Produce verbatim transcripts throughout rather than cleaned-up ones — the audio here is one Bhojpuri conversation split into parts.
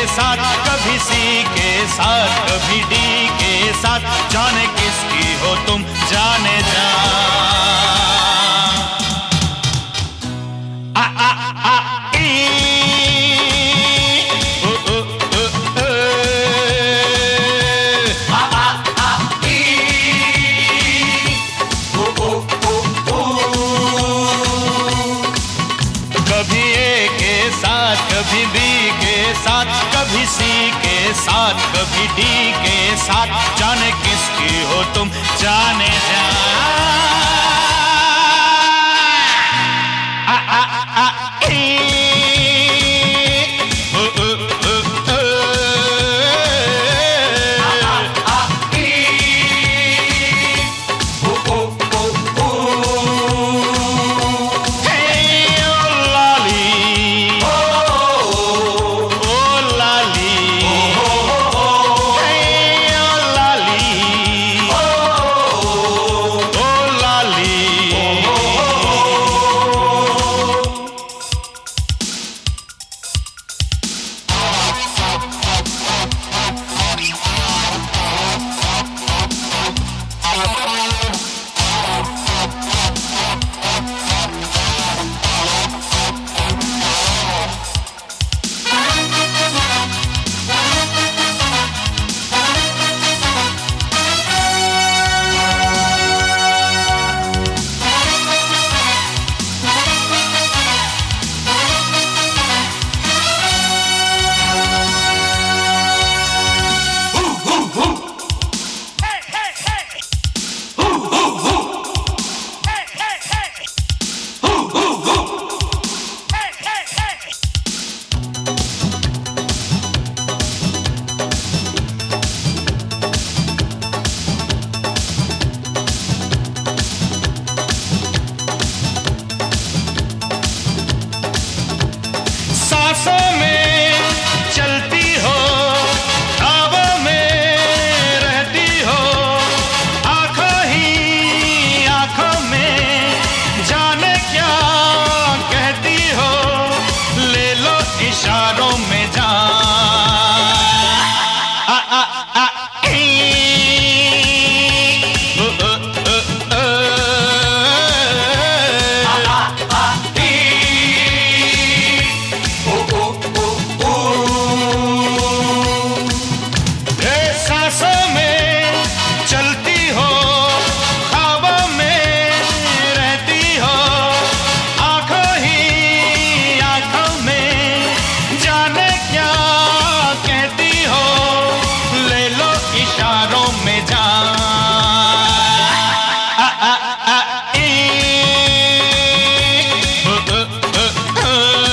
साथ, कभी सी के साथ, कभी डी के साथ, जाने किसकी हो तुम जाने जा। आ आ आ ई ओ ओ ओ ओ आ आ आ ई ओ ओ ओ ओ कभी ए के साथ, कभी बी के साथ, कभी सी के साथ, कभी डी के साथ, जाने किसकी हो तुम जाने जा। आ आ आ ई ओ ओ ओ ओ आ आ ई ओ ओ ओ ओ हे ओ लाली ओ ओ लाली हे ओ लाली ओ लाली। सांसों में चलती हो, ख्वाबों में रहती हो, आंखों ही आंखों में जाने क्या कहती हो, ले लो इशारों में जान। आ आ आ ई ओ ओ ओ ओ आ आ आ ई ओ ओ ओ ओ ए सांसों में चलती हो, ख्वाबों में रहती हो, आंखों ही आंखों में जाने क्या कहती हो, ले लो इशारों में जान। आ आ आ ई ओ ओ ओ ओ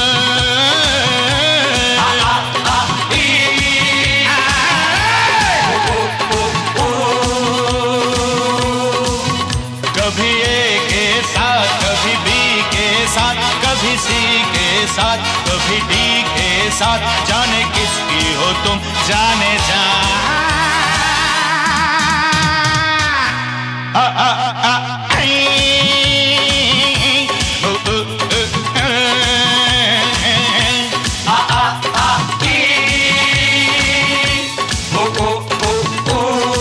आ आ आ ई ओ ओ ओ कभी ए के साथ, कभी बी के साथ, कभी सी के साथ, कभी डी के साथ, जाने किसकी हो तुम जाने जा। आ आ आ ई ओ ओ ओ ओ आ आ आ ई ओ ओ ओ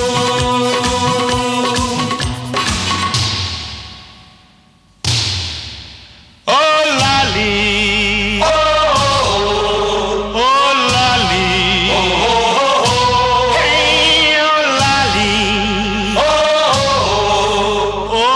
ओ ओ लाली ओ ओ लाली हे ओ लाली ओ ओ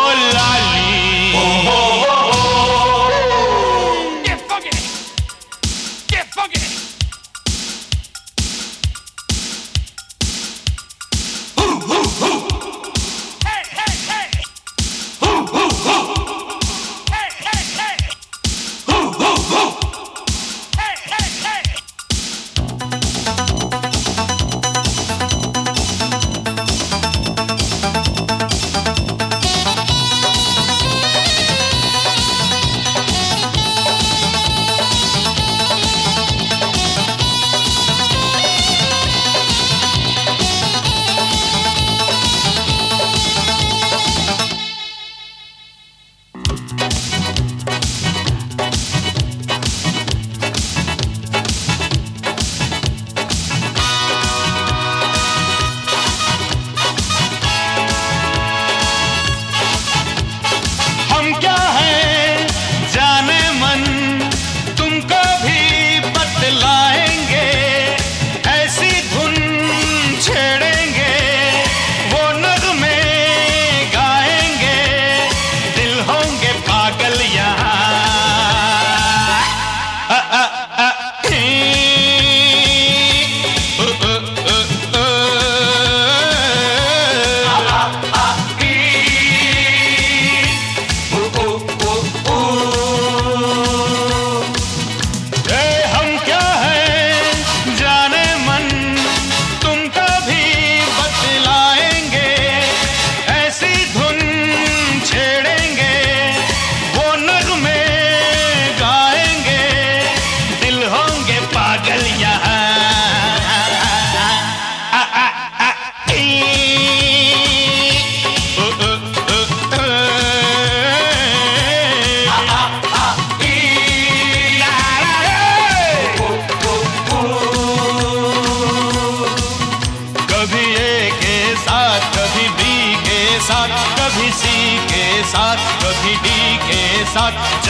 साथ कभी डी के साथ